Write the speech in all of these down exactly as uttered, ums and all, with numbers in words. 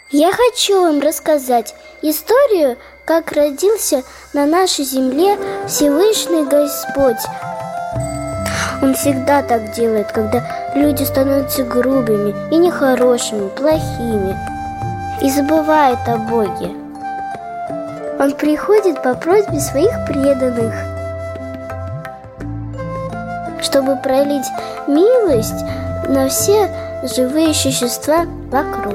Я хочу вам рассказать историю, как родился на нашей земле Всевышний Господь. Он всегда так делает, когда люди становятся грубыми и нехорошими, плохими, и забывают о Боге. Он приходит по просьбе своих преданных, чтобы пролить милость на все живые существа вокруг.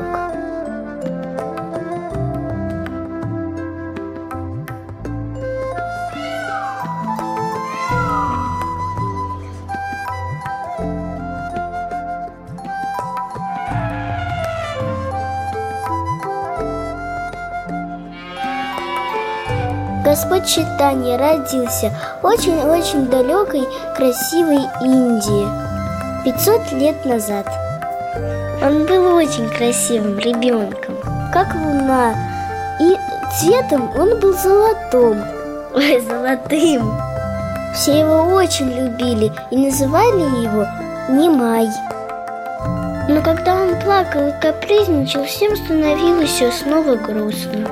Господь Чайтанья родился в очень-очень далекой, красивой Индии пятьсот лет назад. Он был очень красивым ребенком, как луна, и цветом он был золотым. Ой, золотым. Все его очень любили и называли его Нимай. Но когда он плакал и капризничал, всем становилось снова грустно.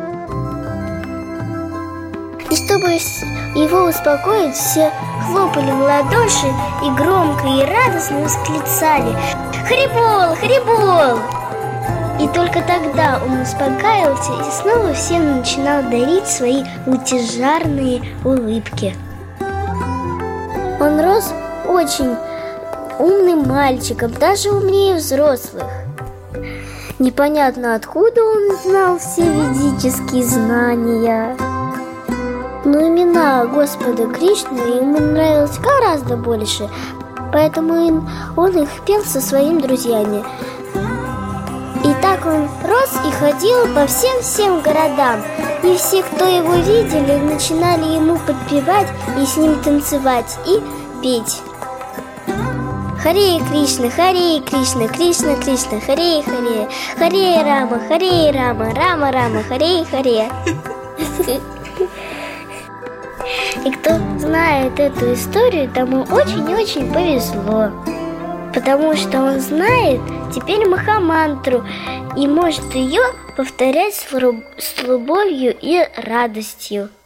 И чтобы его успокоить, все хлопали в ладоши и громко и радостно восклицали: «Харибол! Харибол!» И только тогда он успокаивался и снова всем начинал дарить свои лучезарные улыбки. Он рос очень умным мальчиком, даже умнее взрослых. Непонятно, откуда он знал все ведические знания. Но имена Господа Кришны ему нравилось гораздо больше, поэтому он их пел со своими друзьями. И так он рос и ходил по всем-всем городам, и все, кто его видели, начинали ему подпевать и с ним танцевать и петь. Харе Кришна, Харе Кришна, Кришна Кришна, Харе Харе, Харе Рама, Харе Рама, Рама Рама, Харе Харе. И кто знает эту историю, тому очень-очень повезло, потому что он знает теперь Махамантру и может ее повторять с любовью и радостью.